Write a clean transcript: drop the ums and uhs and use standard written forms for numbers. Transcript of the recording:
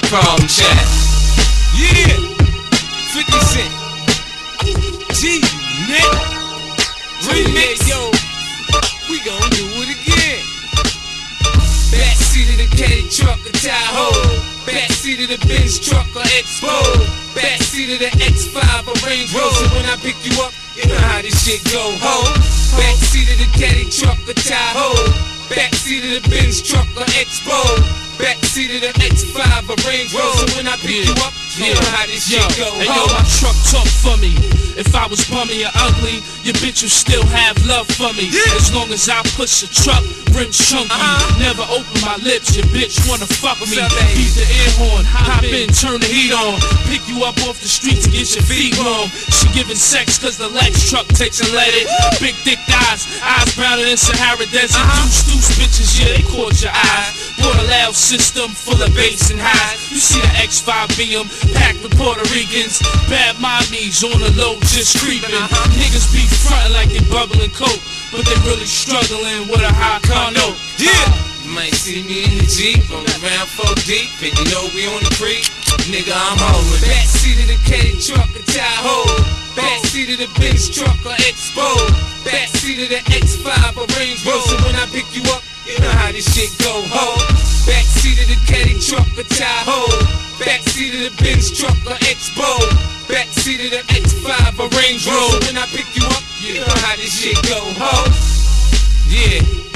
problem child. Yeah, 50 Cent. G, Nick. Remix. Yo, we gon' do it again. Backseat of the caddy truck, a Tahoe. Backseat of the Benz truck, or Expo. Backseat of the X5, a Range Rover. When I pick you up, you know how this shit go, ho. Backseat of the caddy truck, a Tahoe. Backseat of the Benz truck, or Expo. Backseat of the X5, a Range Rover. When I pick you up, you know how this shit go, ho. Hey yo, my truck talk for me. If I was bummy or ugly, your bitch would still have love for me. As long as I push a truck, rims chunky. Never open my lips, your bitch wanna fuck me. Beat the air horn, hop in, turn the heat on. Pick you up off the street to get your feet warm. She giving sex cause the Lex truck takes and let it. Big thick eyes browner than Sahara Desert. Deuce bitches, yeah, they caught your eyes. Bought a loud system full of bass and highs. You see the X5 BM packed with Puerto Ricans. Bad mommies on the low just creeping. Niggas be frontin' like they bubbling coke, but they really struggling with a high condo. Yeah. You might see me in the Jeep, I'm around 4 deep, and you know we on the creek. Nigga, I'm holding. Backseat of the caddy truck, a Tahoe. Backseat of the Benz truck, or Expo. Backseat of the X5, a Range Rover. When I pick you up, you know how this shit go, ho. Backseat of the caddy truck, a Tahoe. Backseat of the Benz truck, or Expo. Backseat of the X5, a Range Rover. When I pick you up, you know how this shit go, ho. Yeah.